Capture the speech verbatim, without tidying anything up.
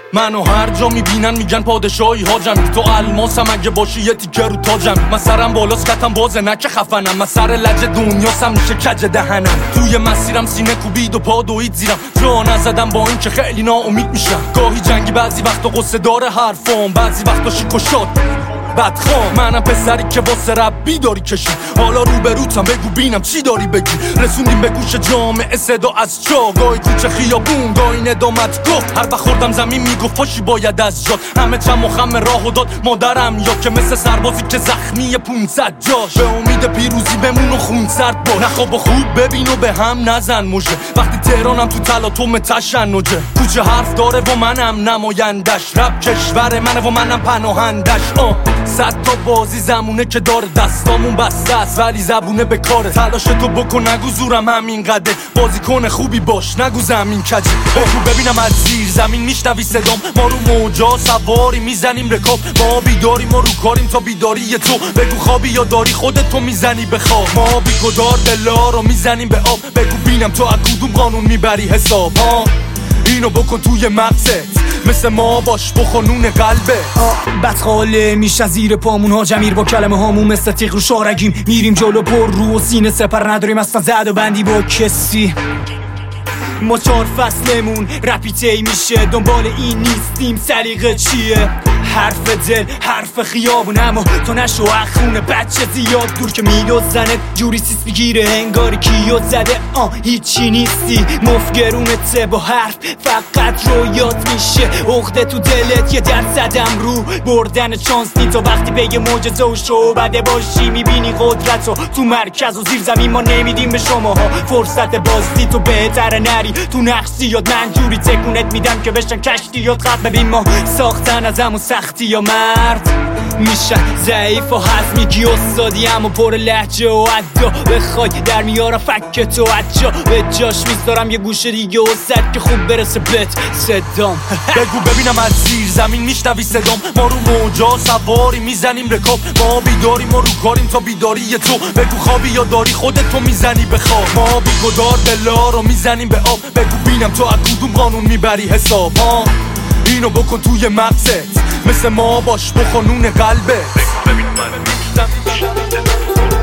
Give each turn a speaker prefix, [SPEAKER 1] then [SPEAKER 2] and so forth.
[SPEAKER 1] منو هر جا میبینن میگن پادشاهی حاجمی، تو الماسم اگه باشی یه تیکه رو تاجمی. من سرم بالاست کتم بازه نه که خفنم، من سر لج دنیاستم میشه کج دهنم. توی مسیرم سینه کوبید و پا دوید زیرم، جا نزدم با این که خیلی ناامید میشم. گاهی جنگی بعضی وقتا قصه داره حرفام، بعضی وقتا شیک و شاد بدخوام. منم پسری که واسه رب بیداری کشید، حالا روبروتم بگو بینم چی داری بگی. رسوندیم به گوش جامعه صدا از جا، گاهی کوچه خیابون گاهی ندامت گفت. هر وقت خوردم زمین میگفت پاشی باید از جات. همه چم و خم راهو داد مادرم، یا که مثل سربازی که زخمی پونصد جاش. به امید پیروزی بمون و خون سرد با، نخواب و خوب ببین و به هم نزن مژه. وقتی تهرانم تو تلاطم تشنجه، کوچه حرف داره و منم نمایندش. رب کشور منه و منم پناهندش. آه صد تا بازی زمونه که داره، دستامون بسته است ولی زبونه به کاره. تلاش تو بکن نگو زورم همین قده، بازیکن خوبی باش نگو زمین کجی. بگو ببینم از زیر زمین میشنوی صدام، ما رو موجا سواری میزنیم رکاب. ما بیداریم و رو کاریم تا بیداری تو. بگو خوابی یا داری خودت تو میزنی به خواب. ما بیگدار دلا رو میزنیم به آب. بگو بینم تو از کدوم قانون میبری حساب. ها اینو بکن توی مغزت، مثل ما باش بخونون قلبه.
[SPEAKER 2] بدخاله میشه زیر پامون ها جمیر، با کلمه هامون مثل تیغ رو شارگیم. میریم جلو پر رو و سینه سپر نداریم اصلا زد و بندی با کسی. ما چار فصلمون رپیتی میشه، دنبال این نیستیم سلیقه چیه. حرف دل حرف خیابون، اما تو نشو اخونه بچه زیاد دور که میدو زنه جوری سیس بگیره انگاری کیو زده. آه هیچی نیستی مفگرونته با حرف فقط رویات میشه. عقده تو دلت یه درصدم رو بردن چانس نی. تو وقتی بگه معجزه و شو بده باشی میبینی قدرت رو تو مرکز و زیر زمین. ما نمیدیم به شماها فرصت بازی، تو بهتره نری تو نقصی یاد. من جوری تکونت میدم که بشن کشتی یاد خط. ببین ما ساختن از همون سختی یا مرد میشه ضعیف و حزمیگی استادی اما پر لحجه و عدا. بخوای در میارم فک تو عجا، به جاش میذارم یه گوشه دیگه و صد که خوب برسه بهت صدام.
[SPEAKER 1] بگو ببینم از زیر زمین میشنوی صدام، ما رو موجا سواری میزنیم رکاب. ما بیداریم و رو کاریم تا بیداری تو. بگو خوابی یا داری خودت تو میزنی به خواب. ما بیگدار دلا رو میزنیم به آب. بگو بینم تو از کدوم قانون میبری حساب. ها اینو بکن توی مغزت، مثل ما باش بخونون قلبه. بگو ببین من میشنوی